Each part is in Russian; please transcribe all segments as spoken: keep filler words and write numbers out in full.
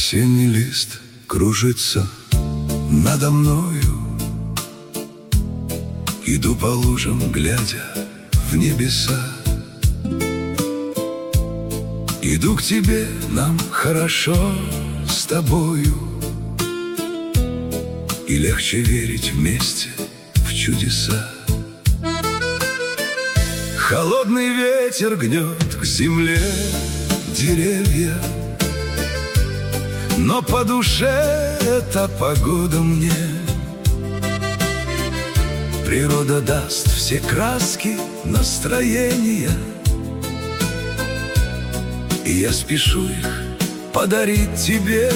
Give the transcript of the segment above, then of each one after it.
Осенний лист кружится надо мною. Иду по лужам, глядя в небеса. Иду к тебе, нам хорошо с тобою, и легче верить вместе в чудеса. Холодный ветер гнет к земле деревья, но по душе эта погода мне. Природа даст все краски настроения, и я спешу их подарить тебе.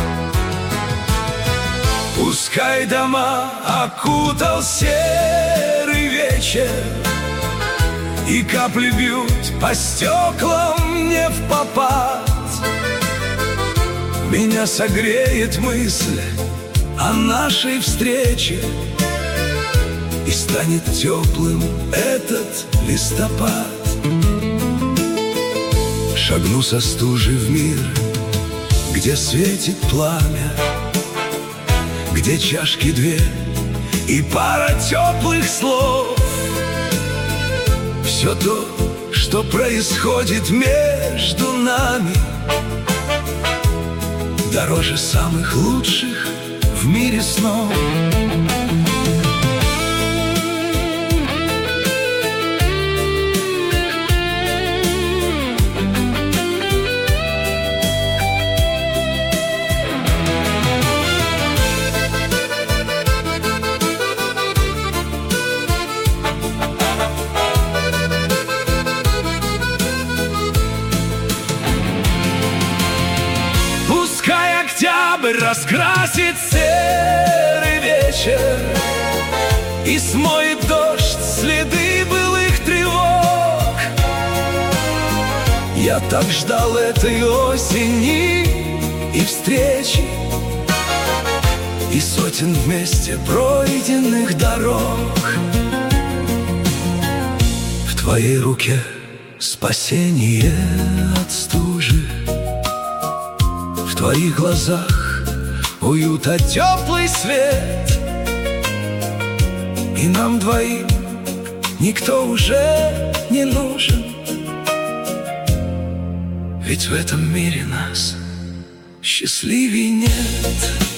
Пускай дома окутал серый вечер, и капли бьют по стеклам не впопад. Меня согреет мысль о нашей встрече, и станет теплым этот листопад. Шагну со стужи в мир, где светит пламя, где чашки две и пара теплых слов. Все то, что происходит между нами, дороже самых лучших в мире снов. Октябрь раскрасит серый вечер и смоет дождь следы былых тревог. Я так ждал этой осени и встречи, и сотен вместе пройденных дорог. В твоей руке спасение от стужи, в твоих глазах уют, а теплый свет. И нам двоим никто уже не нужен, ведь в этом мире нас счастливей нет.